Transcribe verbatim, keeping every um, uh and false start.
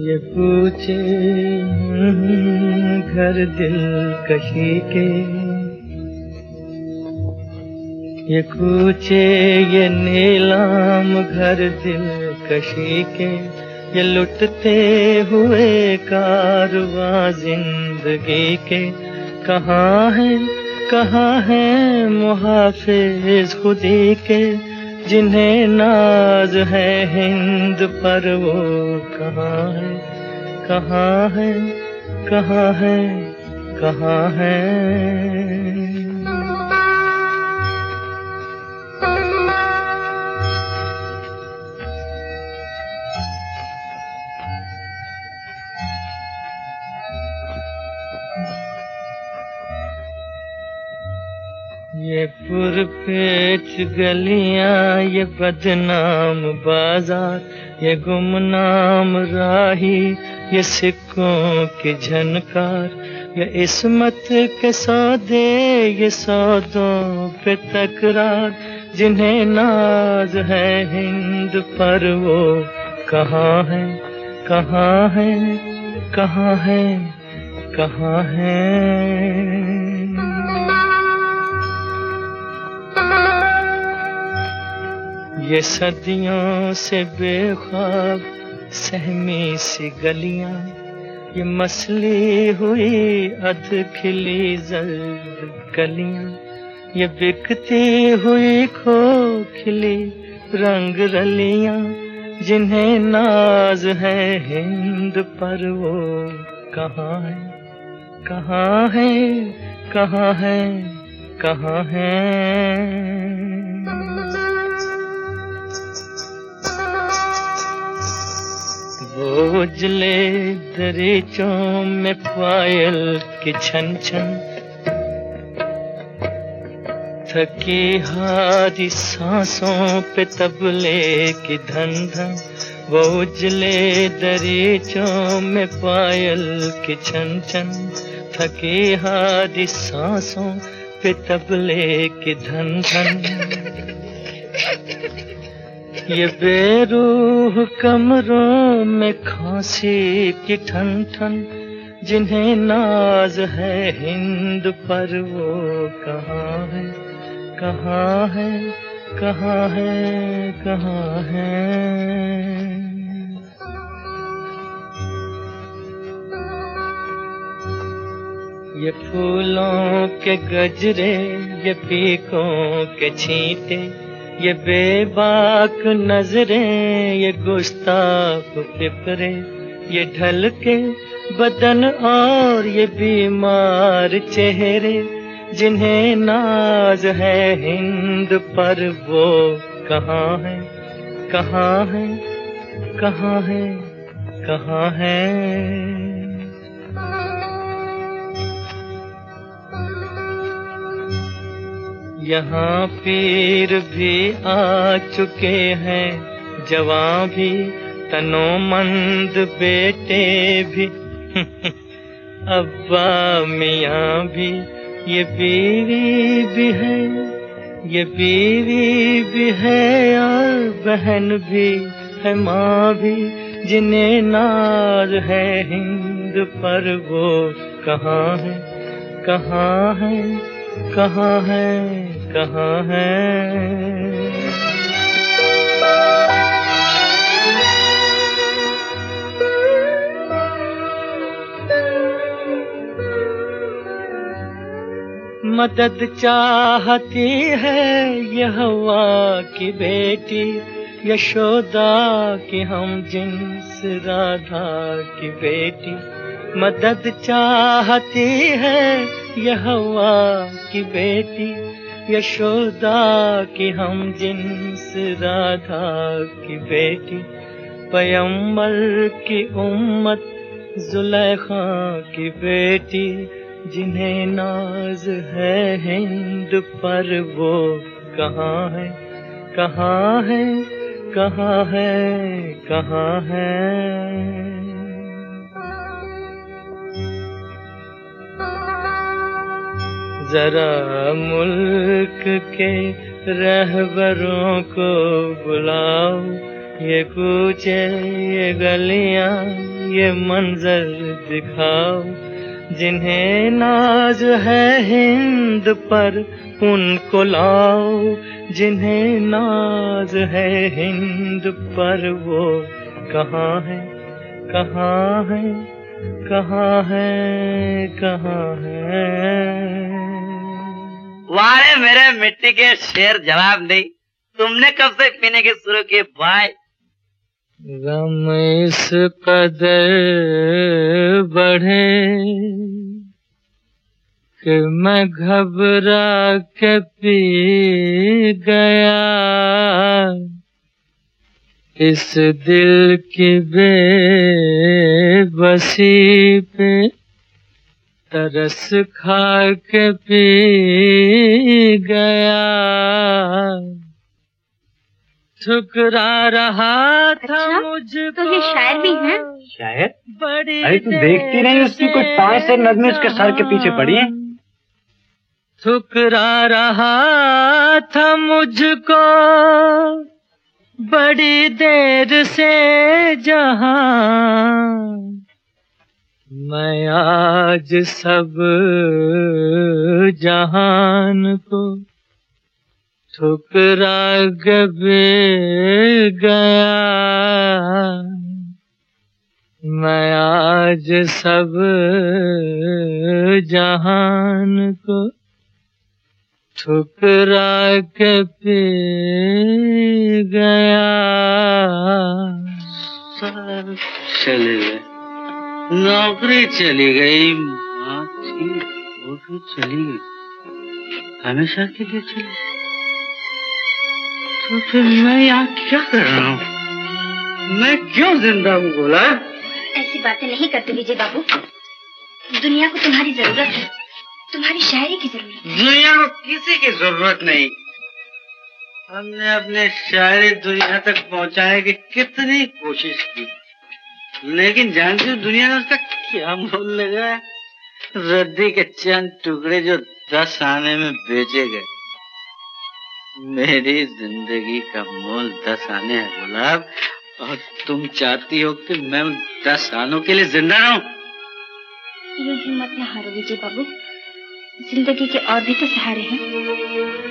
ये पूछे घर दिल कशी के, ये कूचे ये नीलाम घर दिल कशी के, ये लुटते हुए कारवां जिंदगी के। कहाँ है कहाँ है मुहाफिज खुदी के, जिन्हें नाज है हिंद पर वो कहाँ है, कहाँ है, कहाँ है, कहाँ है। ये पुरपेच गलियां, ये बदनाम बाजार, ये गुमनाम राही, ये सिक्कों की झनकार, ये इस्मत के सौदे, ये सौदों पे तकरार, जिन्हें नाज है हिंद पर वो कहाँ है, कहाँ है, कहाँ है, कहाँ है। ये सदियों से बेख्वाब सहमी सी गलियां, ये मसली हुई अध खिली जर्द कलियां, ये बिकती हुई खोखली रंग रलियां, जिन्हें नाज है हिंद पर वो कहाँ है, कहाँ है, कहाँ है, कहाँ है। वो उजले दरीचों में पायल की छन छन, थकी हारी सांसों पे तबले की धन धन। वो उजले दरीचों में पायल की छन छन, थकी हारी सांसों पे तबले की धन धन। ये बेरूह कमरों में खांसी की ठन ठन, जिन्हें नाज है हिंद पर वो कहाँ है, कहाँ है, कहाँ है, कहाँ है। ये फूलों के गजरे, ये पीकों के छींटे, ये बेबाक नजरें, ये गुस्ताख पिपरे, ये ढल के बदन और ये बीमार चेहरे, जिन्हें नाज है हिंद पर वो कहाँ है, कहाँ है, कहाँ है, कहाँ है। यहाँ पीर भी आ चुके हैं, जवां भी, तनोमंद बेटे भी, अब्बा मियाँ भी, ये बीवी भी है, ये बीवी भी है और बहन भी है, माँ भी, जिन्हें नाज है हिंद पर वो कहाँ है, कहाँ है, कहाँ है, कहाँ है। मदद चाहती है ये हवा की बेटी, यशोदा की हम जिन्स राधा की बेटी। मदद चाहती है ये हवा की बेटी, यशोदा की हम जिन्स राधा की बेटी। पैगंबर की उम्मत जुलेखा की बेटी, जिन्हें नाज है हिंद पर वो कहाँ है, कहाँ है, कहाँ है, कहाँ है। जरा मुल्क के रहबरों को बुलाओ, ये कूचे ये गलियां ये मंजर दिखाओ, जिन्हें नाज है हिंद पर उनको लाओ, जिन्हें नाज है हिंद पर वो कहाँ है, कहाँ है, कहाँ है, कहाँ है। वारे मेरे मिट्टी के शेर, जवाब नहीं। तुमने कब से पीने के शुरू किए भाई? गम इस कदर बढ़े कि मैं घबरा के पी गया, इस दिल की बेबसी पे तरस खा के पी गया। ठुकरा रहा था अच्छा, मुझको। तो ये शायर भी हैं? शायर? बड़ी अरे तू देखती नहीं उसकी कोई पांच से नज़में उसके सर के पीछे पड़ी हैं? ठुकरा रहा था मुझको बड़ी देर से जहां, मैं आज सब जहान को ठुकरा गए गया, मैं आज सब जहान को ठुकरा के पी गया। सब चले गए, नौकरी चली गई, माँ थी वो भी चली गई, हमेशा के लिए चली। तो फिर मैं यहाँ क्या कर रहा हूँ? मैं क्यों जिंदा हूँ बोला? ऐसी बातें नहीं करते विजय बाबू। दुनिया को तुम्हारी जरूरत है, तुम्हारी शायरी की जरूरत है। दुनिया को किसी की जरूरत नहीं। हमने अपने शायरी दुनिया तक पहुँचाने की कितनी कोशिश की, लेकिन जानती हो दुनिया ने उसका क्या मोल लगाया? रद्दी के चंद टुकड़े जो दस आने में बेचे गए। मेरी जिंदगी का मोल दस आने है गुलाब, और तुम चाहती हो कि मैं उन दस आनों के लिए जिंदा रहूं? ये हिम्मत न हारो विजय बाबू, जिंदगी के और भी तो सहारे हैं।